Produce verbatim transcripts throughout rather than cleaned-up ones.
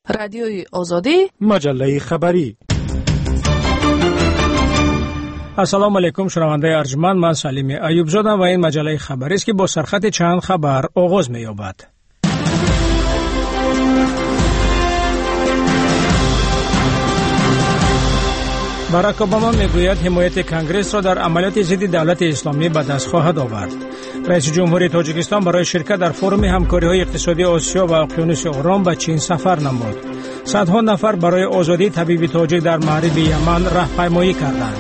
رادیوی آزادی، مجله خبری. السلام علیکم شنونده ارجمند، من سلیم ایوب زاده و این مجله خبری است که با سرخط چند خبر آغاز می‌یابد. باراک اوباما میگوید حمایت کنگره را در عملیات ضد دولت اسلامی به دست خواهد آورد. رئیس جمهوری تاجیکستان برای شرکت در فورم همکاری‌های اقتصادی آسیا و اقیانوس اورام به چین سفر نمود. صدها نفر برای آزادی طبیب تاجیک در مغرب یمن راهپیمایی کردند.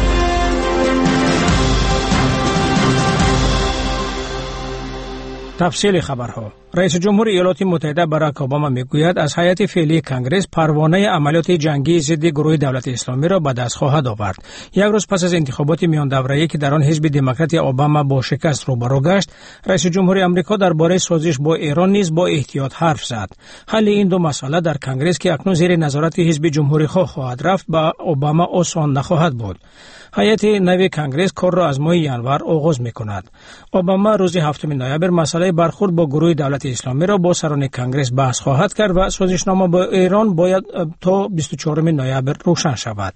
تفصیل خبرها. رئیس جمهور ایالات متحده باراک اوباما میگوید از هیئت فعلی کنگره پروانه عملیات جنگی ضد گروه دولت اسلامی را به دست خواهد آورد. یک روز پس از انتخابات میان دوره‌ای که در آن حزب دموکرات اوباما با شکست روبرو گشت، رئیس جمهور آمریکا درباره سازش با ایران نیز با احتیاط حرف زد. حل این دو مسئله در کنگره که اکنون زیر نظارت حزب جمهوری خواه خواهد رفت، با اوباما آسان نخواهد بود. هیئت نوی کنگره کار را از ماه ینور آغاز می‌کند. اوباما روز هفتم نوامبر مسئله برخورد با گروه دولت اسلامی را با سران کنگره بحث خواهد کرد و سازشنامه با ایران باید تا بیست و چهارم نوامبر روشن شود.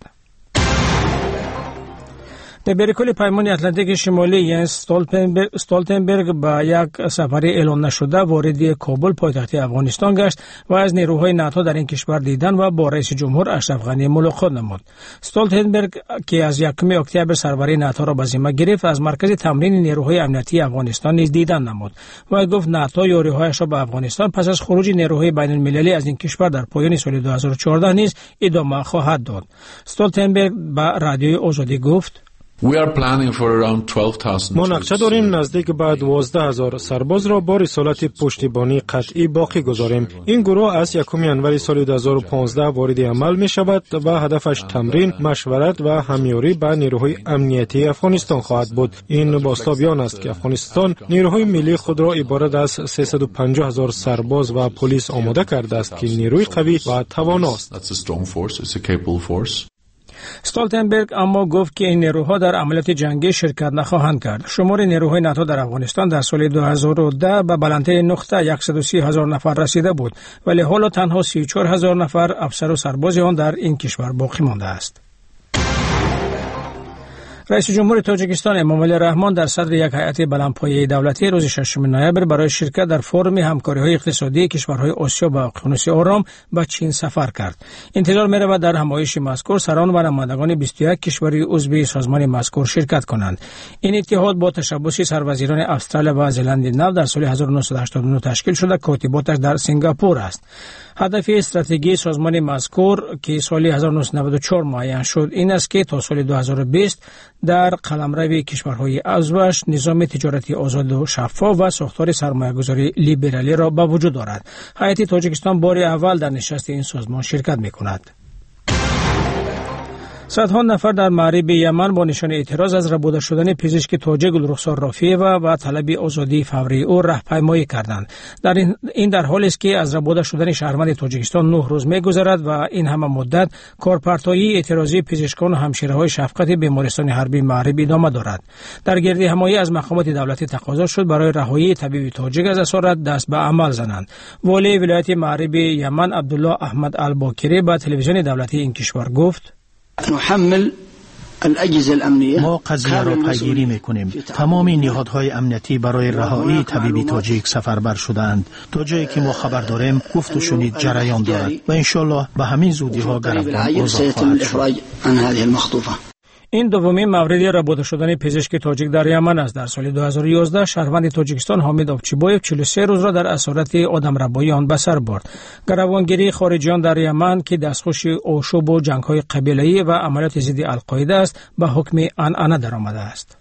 در بریکل پیمان اتلانتیک شمالی ینس استولتنبرگ با یک سفر اعلان نشده وارد کابل پایتخت افغانستان گشت و از نیروهای ناتو در این کشور دیدن و با رئیس جمهور اشرف غنی ملاقات نمود. استولتنبرگ که از یکم اکتبر سروری ناتو را به ذمه گرفت، از مرکز تمرین نیروهای امنیتی افغانستان نیز دیدن نمود و گفت ناتو یاری‌هایش را به افغانستان پس از خروج نیروهای بین المللی از این کشور در پایان سال دو هزار و چهارده نیز ادامه خواهد داد. استولتنبرگ به رادیوی آزادی گفت: ما نقشه داریم نزدیک به دوازده هزار سرباز را با رسالت پشتیبانی قطعی باقی گذاریم. این گروه از یکم ژانویه سال دو هزار و پانزده وارد عمل می شود و هدفش تمرین، مشورت و همیاری با نیروهای امنیتی افغانستان خواهد بود. این باسلابیان است که افغانستان نیروهای ملی خود را عبارت از سیصد و پنجاه هزار سرباز و پلیس آماده کرده است که نیروی قوی و تواناست. استولتنبرگ اما گفت که این نیروها در عملیات جنگی شرکت نخواهند کرد. شمار نیروهای ناتو در افغانستان در سال دو هزار و ده به بلندی نقطه صد و سی هزار نفر رسیده بود، ولی حالا تنها سی و چهار هزار نفر افسر و سرباز آن در این کشور باقی مانده است. رئیس جمهور تاجیکستان امامعلی رحمان در صدر یک هیئت بلندپایه دولتی روز ششم نوامبر برای شرکت در فورم همکاری‌های اقتصادی کشورهای آسیا و اقیانوس اورام به چین سفر کرد. انتظار می‌رود در همایش مذکور سران و نمایندگان بیست و یک کشوری عضو سازمان مذکور شرکت کنند. این اتحاد با تشبث سروزیران استرالیا و زلند نو در سال هزار و نهصد و هشتاد و نه تشکیل شده، کاتباتش در سنگاپور است. هدف استراتژی سازمان مذکور که سال هزار و نهصد و نود و چهار معین شد این است که تا سال دو هزار و بیست در قلمرو کشورهای عضوش نظام تجارتی آزاد و شفاف و ساختار سرمایه‌گذاری لیبرالی را به وجود دارد. هیئت تاجیکستان بار اول در نشست این سازمان شرکت می‌کند. صدها نفر در مغرب یمن با نشان اعتراض از ربوده شدن پزشک تاجیک گلرخسار رافیعه و طلب آزادی فوری او راهپیمایی کردند. در این, این در حالی است که از ربوده شدن شهروند تاجیکستان نه روز می‌گذرد و این همه مدت کارپرتایی اعتراضی پزشکان و همشیره‌های شفقت بیمارستان حربی مغرب ادامه دارد. در گردی همایی از مقامات دولتی تقاضا شد برای رهایی طبیب تاجیک از اسارت دست به عمل زنند. والی ولایت مغرب یمن عبدالله احمد الباکری به تلویزیون دولتی این کشور گفت: نحمل الاجهزه الامنیه ما قضیه را پیگیری میکنیم. تمام نهادهای امنیتی برای رهایی طبیب تاجیک سفربر شدند. تا جایی که ما خبر داریم گفت و شنید جریان دارد و انشالله به همین زودی ها گرفتن آزاد خواهد شد. این دومین مورد ربوده شدن پزشک تاجیک در یمن است. در سال دو هزار و یازده شهروند تاجیکستان حامد آبچیبایف چهل و سه روز را در اسارت آدمربایی آن به سر برد. گروگانگیری خارجیان در یمن که دستخوش آشوب و جنگ‌های قبیله‌ای و عملیات ضد القاعده است به حکم عنعنه درآمده است.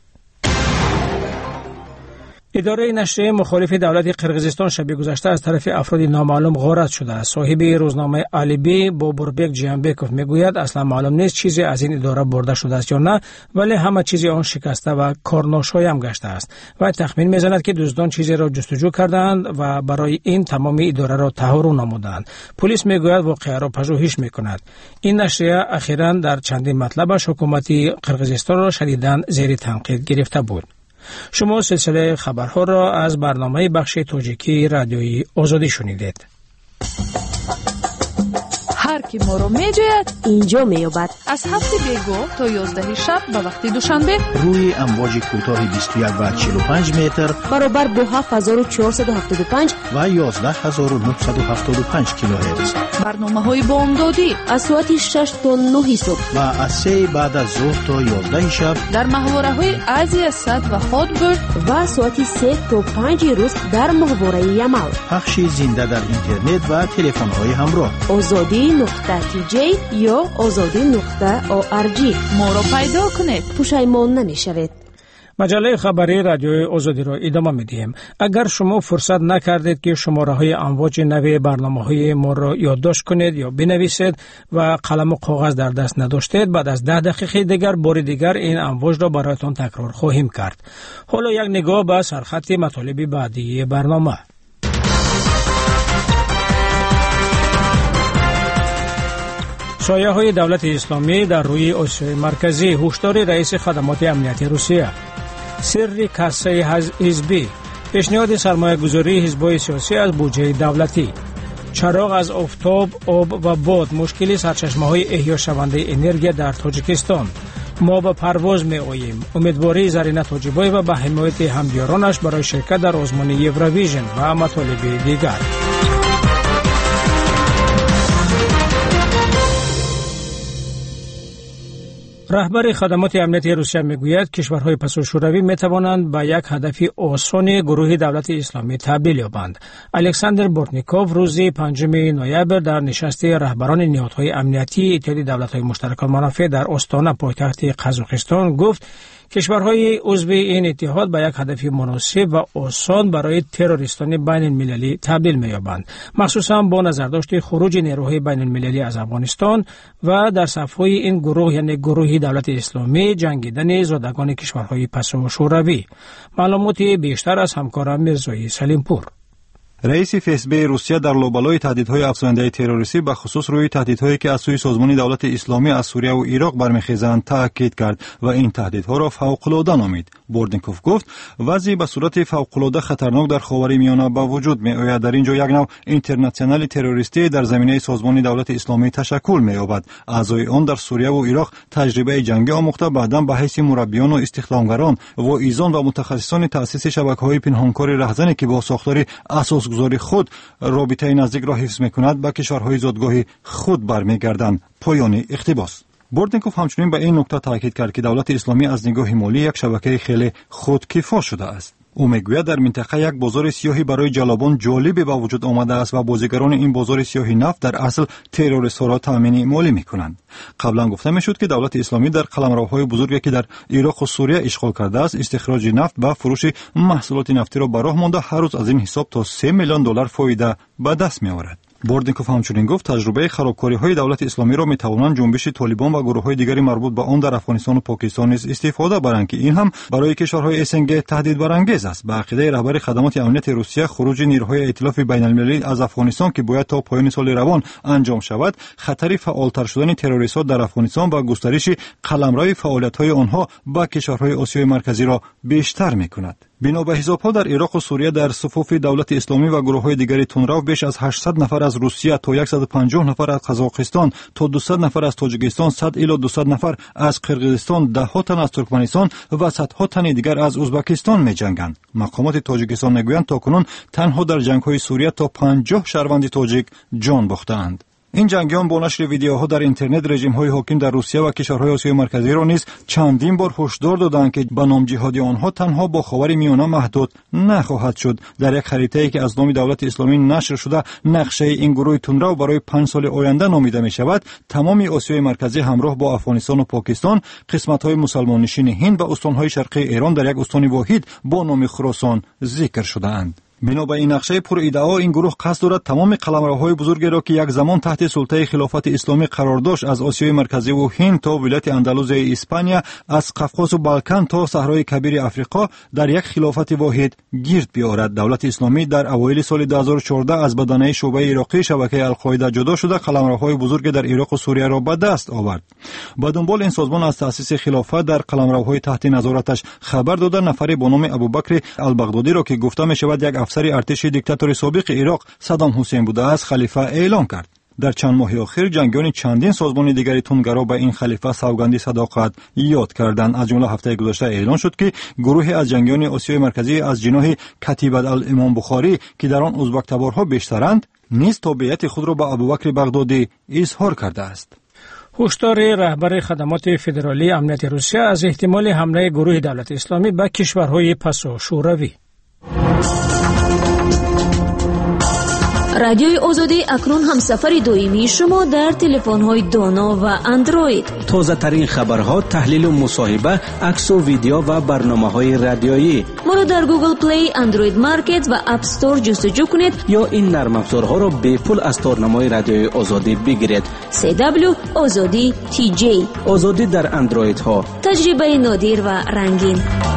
اداره نشریه مخالف دولت قرقیزستان شب گذشته از طرف افراد نامعلوم غارت شده است. صاحب روزنامه علیبی بابوربک جیانبکوف میگوید اصلا معلوم نیست چیزی از این اداره برده شده است یا نه، ولی همه چیزی آن شکسته و کارناشای هم گشته است. و تخمین میزند که دزدان چیزی را جستجو کردند و برای این تمام اداره را تهورو نمودند. پلیس میگوید واقعه را پژوهش میکند. این نشریه اخیراً در چندین مطلبش حکومت قرقیزستان را شدیداً زیر تنقید گرفته بود. شما سلسله خبرها را از برنامه بخش تاجیکی رادیویی آزادی شنیدید. هر کی ما رو میجوید اینجا میابد. از هفت بیگو تا یازده شب به وقت دوشنبه روی امواج کوتاه بیست و یک و چهل و پنج متر برابر با هفت هزار و چهارصد و هفتاد و پنج و یازده هزار و نهصد و هفتاد و پنج کیلوهرتز. برنامه های بامدادی از ساعت شش تا نه صبح و از سه بعد از ظهر تا یازده شب در محوره های ازی صد و هاتبرد و ساعت سه تا پنج روز در محوره یمل. پخش زنده در اینترنت و تلفن های همراه. آزادی نقطه تی جی یا آزادی نقطه او ار جی. ما را پیدا کنید، پشیمان نمیشوید. مجله خبری رادیوی آزادی را ادامه می‌دهیم. اگر شما فرصت نکردید که شماره‌های امواج نوی برنامه‌های ما را یادداشت کنید یا بنویسید و قلم و کاغذ در دست نداشتید، بعد از ده دقیقه دیگر بار دیگر این امواج را برایتان تکرار خواهیم کرد. حالا یک نگاه به سرخط مطالب بعدی برنامه. سایه های دولت اسلامی در روی آسیای مرکزی، هشدار رئیس خدمات امنیتی روسیه. سری کاسه حزبی، پیشنهاد سرمایه گذاری حزب‌های سیاسی از بودجه دولتی. چراغ از آفتاب، آب و باد، مشکلی سرچشمه‌های احیا شونده انرژی در تاجیکستان. ما به پرواز می آییم. امیدواری زرینه تاجیبای و به حمایت همدیارانش برای شرکت در آزمون یورویژن و مطالب دیگر. رهبر خدمات امنیتی روسیه میگوید کشورهای پسو شوروی می توانند به یک هدف آسان گروه دولت اسلامی تبدیل یابند. الکساندر بورتنیکوف روز پنجم نوامبر در نشست رهبران نهادهای امنیتی اتحادیه دولت‌های مشترک المنافع در آستانه پایتخت قزاقستان گفت کشورهای عضو این اتحاد به یک هدف مناسب و آسان برای تروریستان بین المللی تبدیل می‌یابند، مخصوصا با نظرداشت خروج نیروهای بین المللی از افغانستان و در صف‌های این گروه یعنی گروه دولت اسلامی جنگیدن زادگان کشورهای پسو شوروی. معلومات بیشتر از همکارم میرزایی سلیمپور. رئیس فسبی روسیه در لابلای تهدیدهای افزاینده تروریستی به خصوص روی تهدیدهایی که از سوی سازمان دولت اسلامی از سوریه و عراق برمیخیزند تاکید کرد و این تهدیدها را فوق‌العاده نامید. بوردنکوف گفت وضعی به صورت فوق‌العاده خطرناک در خاورمیانه به وجود می‌آید. در اینجا یک نوع اینترنشنال تروریستی در زمینه سازمان دولت اسلامی تشکل می‌یابد. اعضای آن در سوریه و عراق تجربه جنگی آموخته بعداً به حیث مربیان و استخدامگران و ایزان و متخصصان تأسیس شبکه‌های پنهانکار رهزنی که با ساختار اساس گذاری خود رابطه نزدیک را حفظ می‌کند به کشورهای زادگاه خود برمیگردند. پایان اقتباس. بوردنکوف همچنین به این نکته تاکید کرد که دولت اسلامی از نگاه مالی یک شبکه خیلی خودکفا شده است. او میگوید در منطقه یک بازار سیاهی برای جلبان جالبی به وجود آمده است و بازیگران این بازار سیاهی نفت در اصل تروریست‌ها را تامین مالی می‌کنند. قبلا گفته میشد که دولت اسلامی در قلمروهای بزرگی که در عراق و سوریه اشغال کرده است استخراج نفت و فروش محصولات نفتی را به راه مانده هر روز از این حساب تا سه میلیون دلار فایده به دست می‌آورد. بوردنکوف همچنین گفت تجربه خرابکاری‌های دولت اسلامی را می‌توانند جنبش طالبان و گروه‌های دیگری مربوط به آن در افغانستان و پاکستان نیز استفاده برند که این هم برای کشورهای اسنگ تهدید برانگیز است. به عقیده رهبر خدمات امنیت روسیه خروج نیروهای ائتلاف بین‌المللی از افغانستان که باید تا پایان سال روان انجام شود خطری فعالتر شدن تروریست‌ها در افغانستان و گسترش قلمرو فعالیت‌های آنها به کشورهای آسیای مرکزی را بیشتر می‌کند. بنا به حساب‌ها در عراق و سوریه در صفوف دولت اسلامی و گروه‌های دیگری تندرو بیش از هشتصد نفر از روسیه تا صد و پنجاه نفر از قزاقستان تا دویست نفر از تاجیکستان، صد الی دویست نفر از قرقیزستان، ده ها تن از ترکمنستان و صدها تن دیگر از ازبکستان می‌جنگند. مقامات تاجیکستان میگویند تاکنون تنها در جنگ‌های سوریه تا پنجاه شهروند تاجیک جان باختند. این جنگیان با نشر ویدیوها در اینترنت رژیم‌های حاکم در روسیه و کشورهای آسیای مرکزی را نیز چندین بار هشدار دادند که به نام جهادی آنها تنها با خاورمیانه محدود نخواهد شد. در یک خریطه‌ای که از نام دولت اسلامی نشر شده نقشه این گروه تندرو برای پنج سال آینده نامیده می شود. تمام آسیای مرکزی همراه با افغانستان و پاکستان، قسمت‌های مسلمان نشین هند و استان‌های شرقی ایران در یک استان واحد با نام خراسان ذکر شده‌اند. بنا به این نقشه پر ادعا این گروه قصد دارد تمام قلمروهای بزرگی را که یک زمان تحت سلطه خلافت اسلامی قرار داشت از آسیای مرکزی و هند تا ولایت اندلوزی اسپانیا، از قفقاز و بالکان تا صحرای کبیر افریقا در یک خلافت واحد گرد بیاورد. دولت اسلامی در اوایل سال دو هزار و چهارده از بدنه شعبه عراقی شبکه القاعده جدا شده قلمروهای بزرگ در عراق و سوریه را به دست آورد. با دنبال این سازمان از تأسیس خلافت در قلمروهای تحت نظارتش خبر داده نفری به نام ابوبکر البغدادی را که گفته می شود یک افسر ارتش دیکتاتور سابق عراق صدام حسین بوده است خلیفه اعلام کرد. در چند ماه اخیر جنگیان چندین سازمان دیگری تندگرا به این خلیفه سوگندی صداقت یاد کردند. از جمله هفته گذشته اعلان شد که گروهی از جنگیان آسیای مرکزی از جناح کتیبه الامام بخاری که در آن ازبک تبارها بیشترند نیز تابعیت خود را به ابوبکر بغدادی اظهار کرده است. هشدار رهبر خدمات فدرالی امنیت روسیه از احتمال حمله گروه دولت اسلامی به کشورهای پسا شوروی. رادیوی آزادی اکنون همسفر دائمی شما در تلفن‌های دانا و اندروید. تازه ترین خبرها، تحلیل و مصاحبه، عکس و ویدیو و برنامه‌های رادیویی. ما را در گوگل پلی، اندروید مارکت و اپ استور جستجو کنید یا این نرم افزارها را به پول از تارنمای رادیوی آزادی بگیرید. سی دبلیو آزادی تی جی. آزادی در اندروید ها. تجربه نادر و رنگین.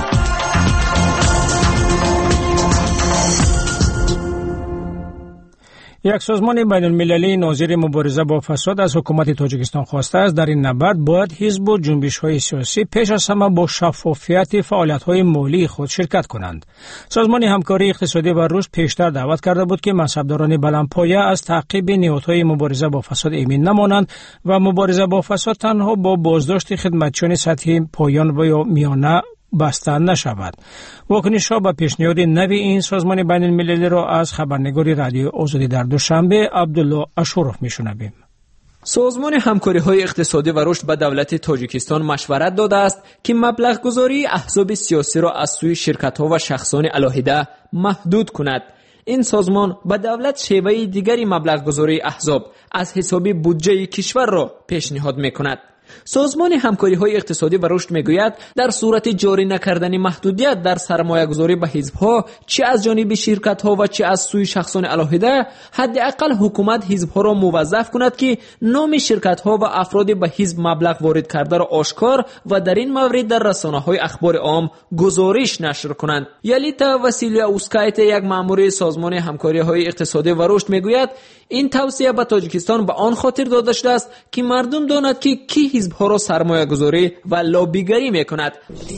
یک سازمان بین المللی ناظر مبارزه با فساد از حکومت تاجیکستان خواسته است در این نبرد باید حزب و جنبش‌های سیاسی پیش از همه با شفافیت فعالیت‌های مالی خود شرکت کنند. سازمان همکاری اقتصادی و رشد پیشتر دعوت کرده بود که منصبداران بلندپایه از تعقیب نهادهای مبارزه با فساد ایمن نمانند و مبارزه با فساد تنها با بازداشت خدمتچیان سطحی پایان و یا میانه بسته نشود. واکنش ها به پیشنهاد نوی این سازمان بین المللی را از خبرنگار رادیو آزادی در دوشنبه عبدالله اشرف میشنویم. سازمان همکاری های اقتصادی و رشد به دولت تاجیکستان مشورت داده است که مبلغ گذاری احزاب سیاسی را از سوی شرکت ها و شخصان علاهده محدود کند. این سازمان به دولت شیوه دیگری مبلغ گذاری احزاب از حساب بودجه کشور را پیشنهاد میکند. سازمان همکاری های اقتصادی و رشد میگوید در صورت جاری نکردن محدودیت در سرمایه گذاری به حزب ها چه از جانب شرکت ها و چه از سوی شخصان علاهده، حداقل حکومت حزب ها را موظف کند که نام شرکت ها و افراد به حزب مبلغ وارد کرده را آشکار و در این مورد در رسانه های اخبار عام گزارش نشر کنند. یلیتا واسیلیا اوسکایت، یک مأمور سازمان همکاری های اقتصادی و رشد میگوید این توصیه به تاجیکستان به آن خاطر داده شده است که مردم داند که کی حزب ها را سرمایه گذاری و لابیگری میکند.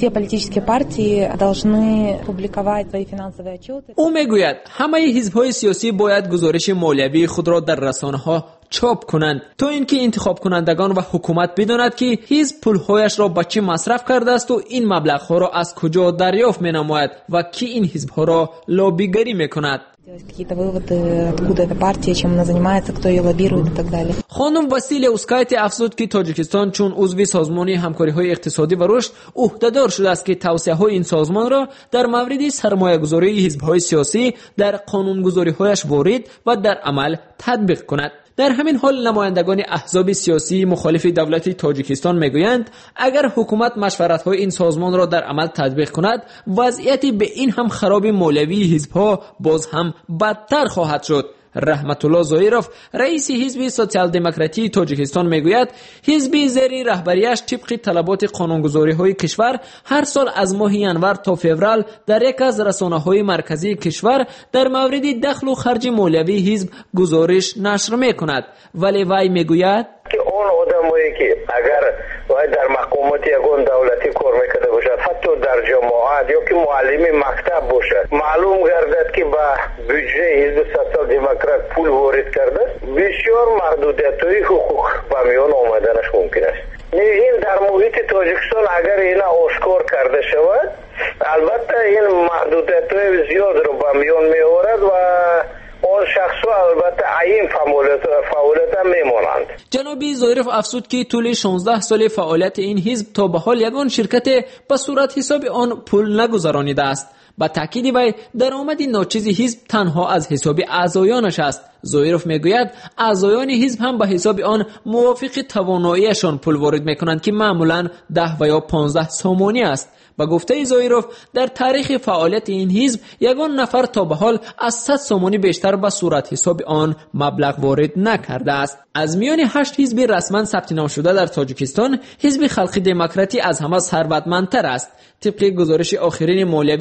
او میگوید همه حزب های سیاسی باید گزارش مالیوی خود را در رسانه ها چاپ کنند تا اینکه انتخاب کنندگان و حکومت بداند که حزب پولهایش را به چه مصرف کرده است و این مبلغ ها را از کجا دریافت مینماید و کی این حزب ها را لابیگری میکند. خانم واسیلیا اوسکایت افزود که تاجیکستان چون عضو سازمان همکاری های اقتصادی و رشد عهدهدار شده است که توصیه های این سازمان را در مورد سرمایه گذاری حزب های سیاسی در قانون گذاری هایش وارد و در عمل تطبیق کند. در همین حال نمایندگان احزاب سیاسی مخالف دولت تاجیکستان میگویند اگر حکومت مشورت‌های این سازمان را در عمل تطبیق کند وضعیت به این هم خراب مولوی حزب‌ها باز هم بدتر خواهد شد. رحمت الله زویروف، رئیس حزب سوسیال دموکراتی تاجیکستان میگوید حزب زیر رهبریش طبق طلبات قانونگذاری‌های کشور هر سال از ماه ینور تا فوریه در یک از رسانه‌های مرکزی کشور در مورد دخل و خرج مولوی حزب گزارش نشر میکند. ولی وی میگوید که اون آدمایی که اگر وای در مقامات یگان دولتی کار میکرده باشد، حتی در جماعت یا که معلم مکتب باشد، معلوم گردد که با بودجه حزب سوسیال دموکرات پول وارد کرده، بسیار محدودیت‌های حقوق به میان آمدنش ممکن است. این در محیط تاجیکستان اگر اینا آشکار کرده شود، البته این محدودیت‌های زیاد رو به میان میآورد و اون شخص البته عین فعالیت میمانند. جنابی زویروف افزود که طول شانزده سال فعالیت این حزب تا به حال یگان شرکت به صورت حساب آن پول نگذرانیده است. با تاکید وی درآمد ناچیز حزب تنها از حساب اعضایانش است. زویروف میگوید اعضایان حزب هم به حساب آن موافق تواناییشان پول وارد میکنند که معمولا ده و یا پانزده سومانی است. با گفته زویروف در تاریخ فعالیت این حزب یگان نفر تا به حال از صد سومانی بیشتر به صورت حساب آن مبلغ وارد نکرده است. از میان هشت حزب رسما ثبت نام شده در تاجیکستان، حزب خلق دموکراتی از همه ثروتمندتر است. طبق گزارش آخرین مولوی نشر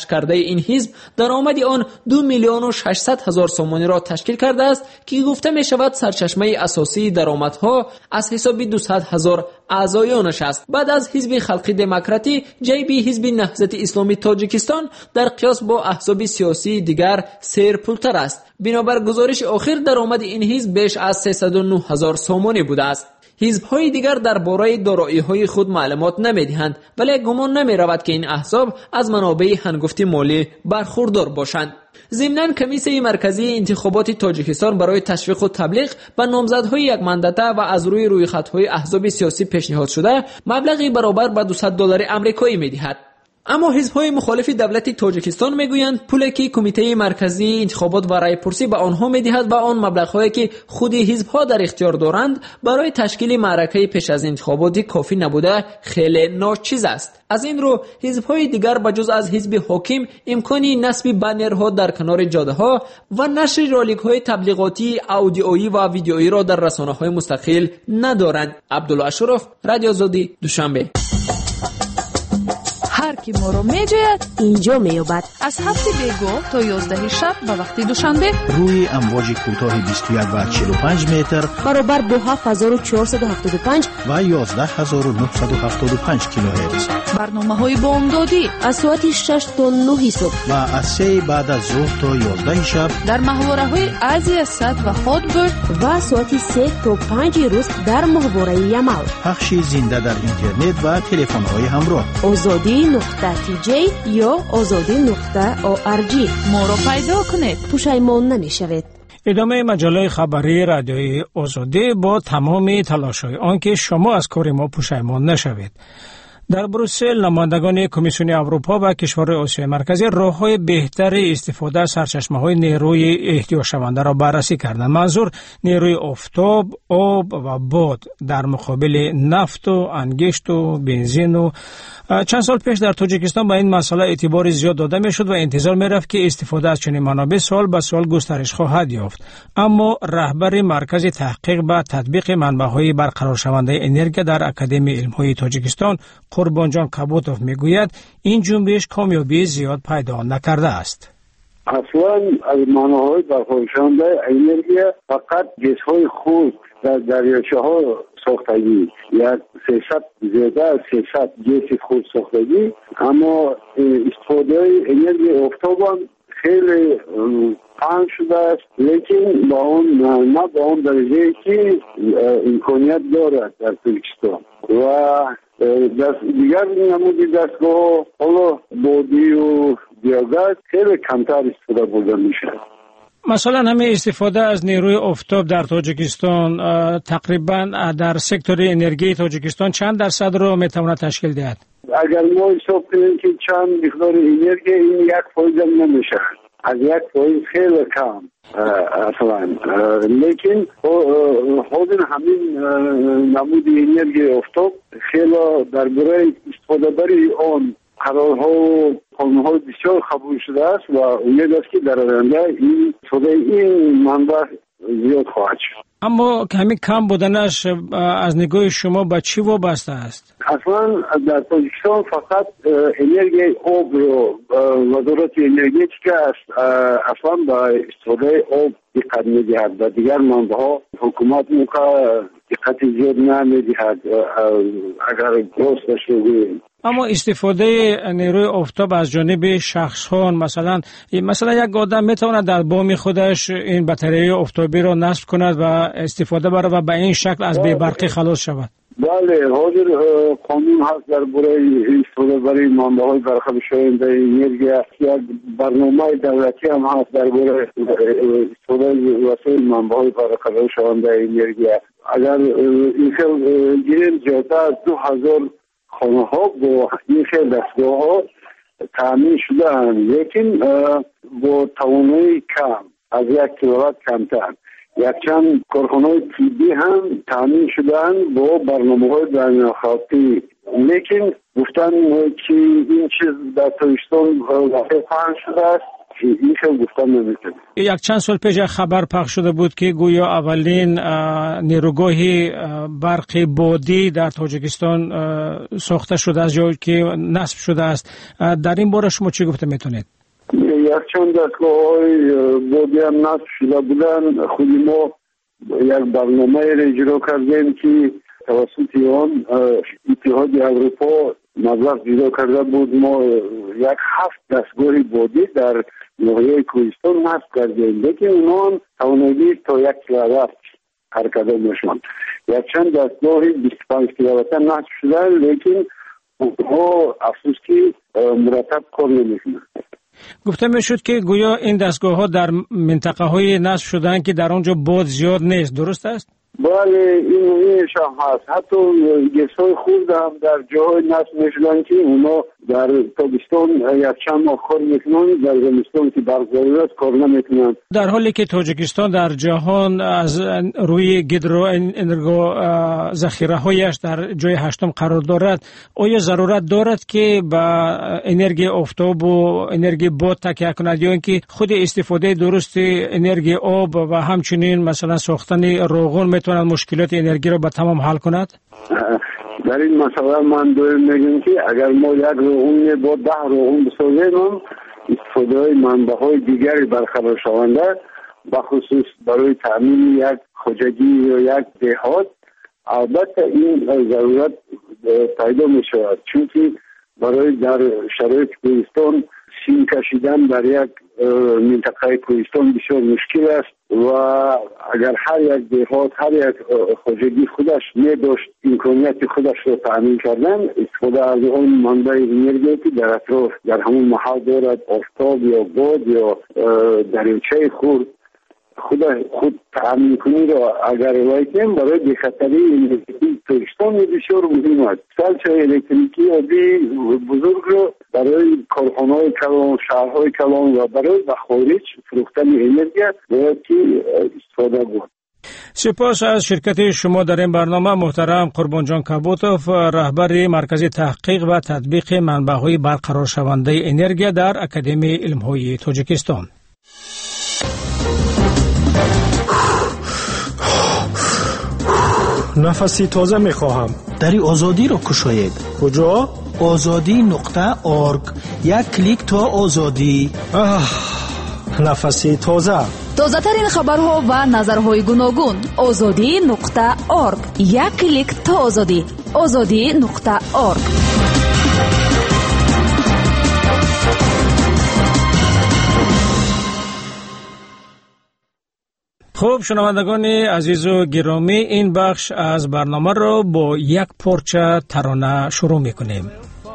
کشف کرده این حزب درآمد آن دو میلیون و ششصد هزار سومانی را تشکیل کرده است که گفته می شود سرچشمه اساسی درآمدها از حساب دویست هزار اعضایانش است. بعد از حزب خلقی دموکراتی، جیبی حزب نهضت اسلامی تاجیکستان در قیاس با احزاب سیاسی دیگر سیرپولتر است. بنابر گزارش اخیر درآمد این حزب بیش از سیصد و نه هزار سومانی بوده است. حزب‌های دیگر درباره دارایی‌های خود معلومات نمی‌دهند، ولی گمان نمی‌رود که این احزاب از منابع هنگفتی مالی برخوردار باشند. ضمناً کمیسیون مرکزی انتخابات تاجیکستان برای تشویق و تبلیغ به نامزدهای یک مندته و از روی رویخطهای احزاب سیاسی پیشنهاد شده مبلغی برابر به دویست دلار آمریکایی می‌دهد. اما حزب‌های مخالف دولت تاجیکستان میگویند پولی که کمیته مرکزی انتخابات و رای‌پرسی به آنها میدهد و آن مبلغ‌هایی که خود حزب‌ها در اختیار دارند برای تشکیل معرکه پیش از انتخابات کافی نبوده خیلی ناچیز است. از این رو حزب‌های دیگر بجز از حزب حاکم امکانی نصب بنرها در کنار جاده‌ها و نشر رالیک‌های تبلیغاتی آدیویی و ویدیویی را در رسانه‌های مستقل ندارند. عبدالله اشرف، رادیو آزادی، دوشنبه. هر کی ما رو میجوید اینجا میابد. از هفت بیگاه تا یازده شب به وقت دوشنبه روی امواج کوتاه بیست و یک و چهل و پنج متر برابر با هفت هزار و چهارصد و هفتاد و پنج و یازده هزار و نهصد و هفتاد و پنج کیلوهرتز. برنامه های بامدادی از ساعت شش تا نه صبح و از سه بعد از ظهر تا یازده شب در محوره های ازی صد و هاتبرد و ساعت سه تا پنج روز در محوره یمل. پخش زنده در اینترنت و تلفن های همراه. آزادی نقطه تی جی یا آزادی نقطه او ار جی. ما رو پیدا کنید، پشیمان نمیشوید. ادامه مجله خبری رادیوی آزادی با تمام تلاش‌های آنکه شما از کار ما پشیمان نشوید. در بروسل نمایندگان کمیسیون اروپا و کشورهای آسیای مرکزی راه‌های بهتر استفاده از سرچشمه‌های نیروی احتیاج شونده را بررسی کردند. منظور نیروی آفتاب، آب و باد در مقابل نفت و انگشت و بنزین. و چند سال پیش در تاجیکستان به این مسئله اعتبار زیاد داده میشد و انتظار میرفت که استفاده از چنین منابع سال به سال گسترش خواهد یافت. اما رهبر مرکز تحقیق و تطبیق منبع‌های برقرار شونده انرژی در اکادمی علم‌های تاجیکستان قربانجان کبوتوف میگوید این جنبش کامیابی زیاد پیدا نکرده است. اصلا از منابع برقرار شونده انرژی فقط گازهای خود در دریاچه ها ساختگی یا سیصد زیاده از سیصد گاز خود ساختگی، اما استفاده انرژی آفتاب هم خیلی پنج شده است، لیکن با اون نه با اون درجه که امکانیت دارد در ترکستان و دست دیگر نمودی دستگاه حالا بادی و بیاگاز خیلی کمتر استفاده بوده میشه. مثلا همه استفاده از نیروی آفتاب در تاجیکستان تقریبا در سکتور انرژی تاجیکستان چند درصد رو میتونه تشکیل دهد؟ اگر ما حساب کنیم که چند مقدار انرژی این یک فایده نمیشه، از یک فایده خیلی کم اصلا، لیکن خود همین نمود انرژی آفتاب خیلی درباره استفاده بری آن قرارها و قانون‌ها بسیار قبول شده است و امید است که در آینده این شده این منبع زیاد خواهد شد. اما همین کم بودنش از نگاه شما به چی وابسته است؟ اصلا در تاجیکستان فقط انرژی آب و وزارت انرژتیک است اصلا به استفاده آب دقت می‌دهد و دیگر منبع‌ها حکومت موقع دقت زیاد نمی‌دهد اگر درست بگوییم. اما استفاده نیروی آفتاب از جانب شخص‌ها مثلا مثلا یک آدم میتواند در بام خودش این بطری آفتابی را نصب کند و استفاده بره و به این شکل از بی‌برقی خلاص شود. بله، حاضر قانون هست درباره استفاده برای منبع‌های برقرار شونده انرژی. یک برنامه دولتی هم هست درباره استفاده وسایل منبع‌های برقرار شونده انرژی. اگر این خیلی گیریم زیاده از دو هزار خانه ها با این خیلی دستگاه ها تأمین شده هستند، لیکن با توانایی کم از یک کیلووات کمتر. یک چند کارخانه طبی هم تأمین شده هستند با برنامه های بین‌الخطی، لیکن گفتن که این چیز در تاجیکستان واقع پهن شده است این خیلی گفتن نمیتونه. یک چند سال پیش خبر پخش شده بود که گویا اولین نیروگاه برق بادی در تاجیکستان ساخته شده از جایی که نصب شده است. در این باره شما چی گفته میتونید؟ یک چند دستگاه‌های بادی هم نصب شده بودن. خود ما یک برنامه را اجرا کردیم که توسط آن اتحاد اروپا مبلغ جدا کرده بود. ما یک هفت دستگاه بادی در ناحیه کوهستان نصب کردیم، لیکن اونا توانایی تا یک کیلووات حرکت میشن. یک چند دستگاه بیست و پنج کیلووات نصب شده، لیکن اونها افسوس که مرتب کار نمیکنن. گفته میشد که گویا این دستگاه ها در منطقه های نصب شدن که در آنجا باد زیاد نیست، درست است؟ بله، این اینش هم هست. حتی گسای خورد هم در جاهای نصب میشدن که اونا در تابستان یک چند ماه کار میکنن، در زمستان که برق ضرورت کار نمیکنن. در حالی که تاجیکستان در جهان از روی گیدرو انرژی ذخیره هایش در جای هشتم قرار دارد، آیا ضرورت دارد که با انرژی آفتاب و انرژی باد تکیه کند یا اینکه خود استفاده درست انرژی آب و همچنین مثلا ساختن روغن میتواند مشکلات انرژی را به تمام حل کند؟ در این مسئله من دارم میگم که اگر ما یک روغن با ده روغن بسازیم، استفاده منبع های دیگری برقرار شونده، بخصوص برای تامین یک خواجگی یا یک دهات، البته این ضرورت پیدا می شود، چون که برای در شرایط کوهستان سیم کشیدن در یک منطقه کوهستان بسیار مشکل است و اگر هر یک دهات هر یک خواجگی خودش می داشت امکانیت خودش را تامین کردن، استفاده از اون منبع انرژی که در اطراف در همون محل دارد، آفتاب یا باد یا دریاچه خورد، خود خود تامین کنی را اگر وایتیم برای بخطری انرژی تاجیکستان بسیار مهم است. سلسله الکتریکی آبی بزرگ را برای کارخانه‌های کلان، شهرهای کلان و برای خارج فروختن انرژی باید که استفاده بود. سپاس از شرکت شما در این برنامه محترم قربان جان کابوتوف، رهبر مرکز تحقیق و تطبیق منبع‌های برقرار شونده انرژی در اکادمی علم‌های تاجیکستان. نفسی تازه میخواهم. دری آزادی رو کشاید. کجا؟ آزادی نقطه آرگ. یک کلیک تا آزادی. آه، نفسی تازه. تازه ترین خبرها و نظرهای گوناگون. آزادی نقطه آرگ. یک کلیک تا آزادی. آزادی نقطه آرگ. خب شنوندگان عزیز و گرامی، این بخش از برنامه رو با یک پارچه ترانه شروع میکنیم.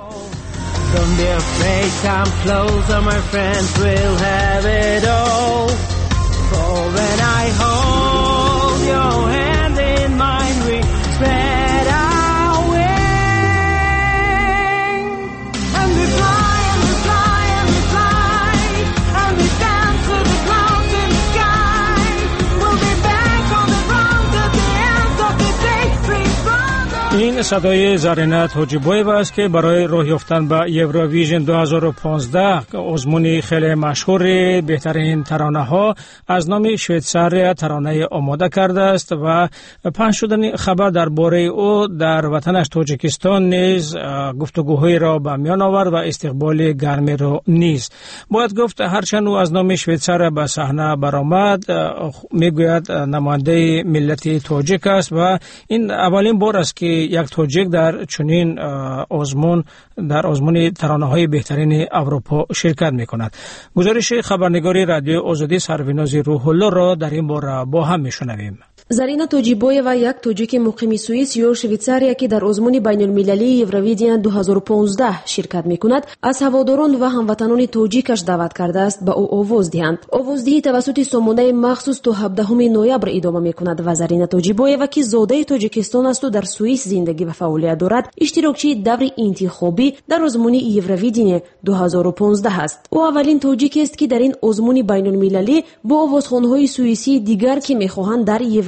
این صدای زرینت حاجی‌بایف است که برای راه یافتن به یوروویژن دو هزار و پانزده، آزمون خیلی مشهور بهترین ترانه ها، از نام شویتزاریا ترانه آماده کرده است و پخش شدن خبر درباره او در وطنش تاجیکستان نیز گفتگوهای را به میان آورد و استقبال گرمی را نیز. باید گفت هرچند او از نام شویتزاریا به صحنه برآمد، میگوید نماینده ملت تاجیک است و این اولین بار است که یک تاجیک در چنین آزمون در آزمون ترانه‌های بهترین اروپا شرکت می‌کند. گزارش خبرنگاری رادیو آزادی سرویناز روح الله را در این باره با هم می‌شنویم. زرینا توجیبویوا یک توجیک مقیم سوئیس یا شویتزاریا که در آزمون بین‌المللی یوروویژن دو هزار و پانزده شرکت می‌کند، از هواداران و هموطنان توجیکش دعوت کرده است به او آواز دهند. آوازدهی توسط سامانه مخصوص تا هفدهم نوامبر ادامه می‌کند و زرینا توجیبویوا که زاده تاجیکستان است و در سوئیس زندگی و فعالیت دارد، اشتراکچی دور انتخابی در آزمون یوروویژن دو هزار و پانزده است. او اولین توجیک است که در این آزمون بین‌المللی با آوازخوان‌های سوئیسی دیگر که می‌خواهند در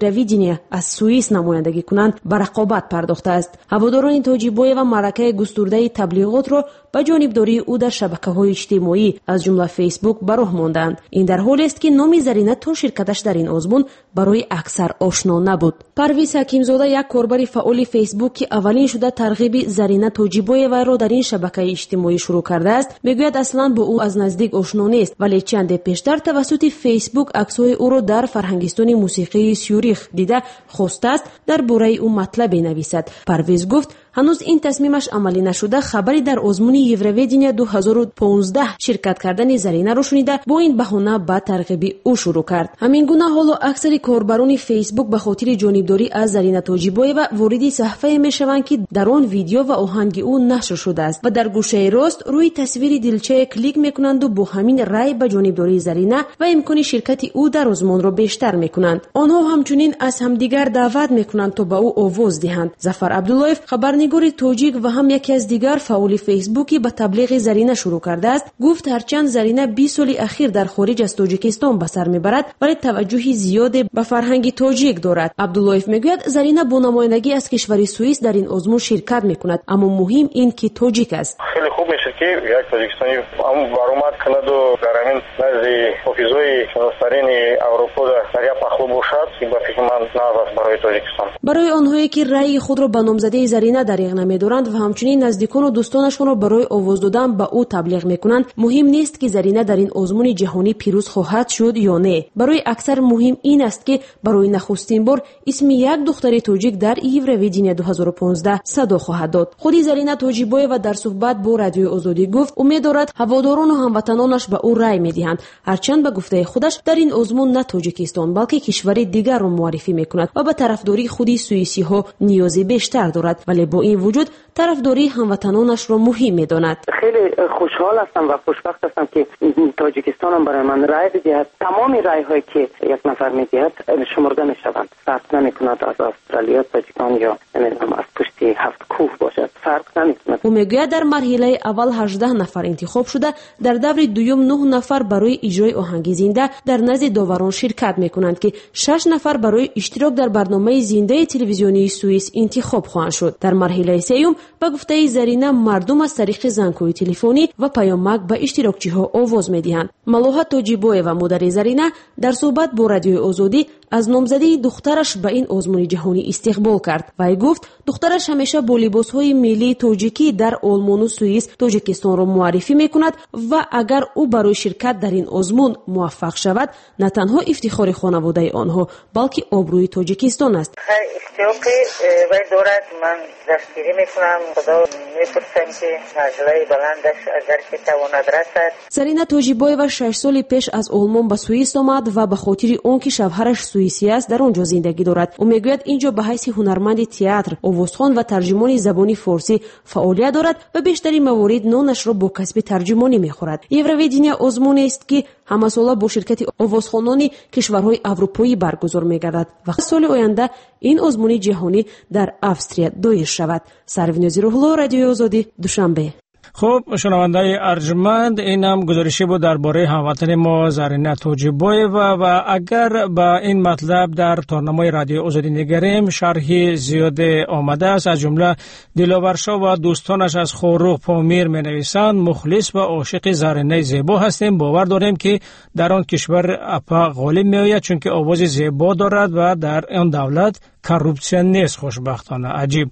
евровидение аз суис намояндагӣ кунанд ба рақобат пардохтааст. ҳаводорони тоҷибоева маъракаи густурдаи таблиғотро ба ҷонибдории ӯ дар шабакаҳои иҷтимоӣ аз ҷумла фейсбук ба роҳ монданд. ин дар ҳоле аст ки номи Зарина то ширкаташ дар ин озмун барои аксар ошно набуд. Парвиз Ҳакимзода, як корбари фаъоли фейсбук ки аввалин шуда тарғиби Зарина Тоҷибоеваро дар ин шабакаи иҷтимоӣ шурӯъ кардааст, мегӯяд аслан бо ӯ аз наздик ошно нест, вале чанде пештар тавассути фейсбук аксҳои ӯро дар фарҳангистони мусиқии сюрих дида хостааст дар бораи ӯ матлабе нависад. Парвиз гуфт ҳанӯз ин тасмимаш амалӣ нашуда, хабари дар озмуни Евровидение дуҳазору понздаҳ ширкат кардани Заринаро шунида, бо ин баҳона ба тарғиби ӯ шурӯъ кард. ҳамин гуна ҳоло аксари корбарони фейсбук ба хотири ҷонибдорӣ аз Зарина Тоҷибоева вориди саҳифае мешаванд, ки дар он видео ва оҳанги ӯ нашр шудааст ва дар гӯшаи рост рӯи тасвири дилчае клик мекунанду бо ҳамин рай ба ҷонибдории Зарина ва имкони ширкати ӯ дар озмонро бештар мекунанд. онҳо ҳамчунин аз ҳамдигар даъват мекунанд то ба ӯ овоз диҳанд. Зафар Абдуллоев, хабарнигори тоҷик ва ҳам яке аз дигар фаъоли фейсбуки ба таблиғи Зарина шурӯъ кардааст, гуфт ҳарчанд Зарина бист соли ахир дар хориҷ аз Тоҷикистон ба сар мебарад, вале таваҷҷӯҳи зиёде ба фарҳанги тоҷик дорад. Абдуллоев мегӯяд Зарина бо намояндагӣ аз кишвари Суис дар ин озмун ширкат мекунад, аммо муҳим ин ки тоҷик аст. хеле хуб мешад ки як тоҷикистони ам баромад канаду дар ҳамин назди ҳофизои шонастарини Аврупо дар як пахлу бошад, ки ба фикри ман нав аст барои Тоҷикистон. барои онҳое ки раъи худро ба номзадии Зарина дариғ намедоранд ва ҳамчунин наздикону дӯстонашонро барои овоз додан ба ӯ таблиғ мекунанд, муҳим нест ки Зарина дар ин озмуни ҷаҳонӣ пирӯз хоҳад шуд ё не. барои аксар муҳим ин аст ки барои нахустин бор исми як духтари тоҷик дар Евровидение дуҳазору понздаҳ садо хоҳад дод. худи Зарина Тоҷибоева дар суҳбат бо Радиои Озодӣ гуфт умед дорад ҳаводорону ҳамватанонаш ба ӯ рай медиҳанд, ҳарчанд ба гуфтаи худаш дар ин озмун на Тоҷикистон, балки кишвари дигарро муаррифӣ мекунад ва ба тарафдории худи суисиҳо ниёзи бештар дорад, вале бо ин вуҷуд тарафдории ҳамватанонашро муҳим медонад. خیلی خوشحال هستم و خوشبخت هستم که تاجیکستانم برای من رای بدهد. تمام رای هایی که یک نفر میدهد شمرده میشوند. فرق نمیکند از استرالیا، تاجیکستان یا نمیدونم از پشت هفت کوه باشد. فرق نمیکند. او میگوید در مرحله اول هجده نفر انتخاب شده، در دور دوم نه نفر برای اجرای آهنگ زنده در نزد داوران شرکت میکنند که شش نفر برای اشتراک در برنامه زنده تلویزیونی سوئیس انتخاب خواهند شد. در مرحله سوم با گفته زرینا مردم از طریق زنگ‌های تلفنی و پیامک به اشتراکچی‌ها آواز می‌دهند. ملوحه توجیبویeva مادر زرینا در صحبت با رادیوی آزادی از نامزدی دخترش به این آزمون جهانی استقبال کرد. وی گفت دخترش همیشه با لباس‌های ملی تاجیکی در آلمان و سوئیس تاجیکستان را معرفی می‌کند و اگر او برای شرکت در این آزمون موفق شود، نه تنها افتخار خانواده آنها بلکه آبروی تاجیکستان است. اشتیاقی وی دارد، من دستگیری می‌کنم، خدا می‌پرسم که نجلای بلندش اگر که تواند رسد. زرینا توجیبویeva شش سال پیش از آلمان به سوئیس آمد و به خاطر آنکه شوهرش سوئیسی است در آنجا زندگی دارد. او میگوید اینجا به حیث هنرمند تئاتر، آوازخوان و ترجمان زبان فارسی فعالیت دارد و بیشتری موارد نانش را با کسب ترجمانی میخورد. یورویدینیا آزمونی است که همه ساله با شرکت آوازخوانان کشورهای اروپایی برگزار میگردد و سال آینده این آزمون جهانی در استرالیا دایر شود. سروین زیروهلو، رادیوی آزادی، دوشنبه. خب شنوندای ارجمند، اینم گزارشی بود درباره هموطن ما زرینا توجیبویeva و اگر با این مطلب در تارنمای رادیو آزادی نگریم شرحی زیاد آمده است. از جمله دلاورشا و دوستانش از خوروغ پامیر می نویسند مخلص و عاشق زرینه زیبا هستیم. باور داریم که در آن کشور اپا غالب می آید چون که آواز زیبا دارد و در آن دولت کروپسیون نیست. خوشبختانه عجیب.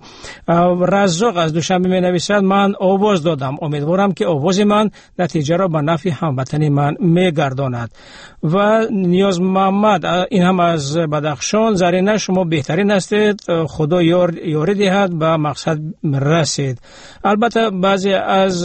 رزاق از دوشنبه می نویسد من آواز دادم، امیدوارم که آواز من نتیجه را به نفع هموطنی من می گرداند. و نیاز محمد، این هم از بدخشان، زرینه شما بهترین هستید، خدا یار یاری دهد به مقصد رسید. البته بعضی از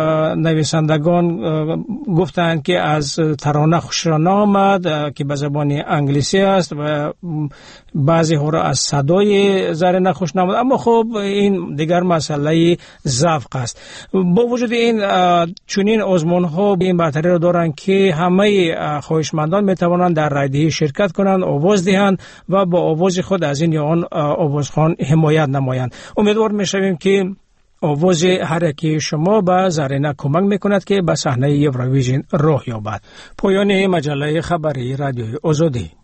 نویسندگان گفتند که از ترانه خوششان آمد که به زبان انگلیسی است و بعضی ها را از صدای زرینه خوش نامد، اما خب این دیگر مسئله ذوق است. با وجود این چنین آزمون ها این برتری را دارند که همه خواهشمندان می توانند در رایدهی شرکت کنند، آواز دهند و با آواز خود از این یا آن آوازخوان حمایت نمایند. امیدوار می شویم که آواز هر یکی شما به زرینه کمک میکند که به صحنه یوروویژن راه یابد. پایان مجله خبری رادیوی آزادی.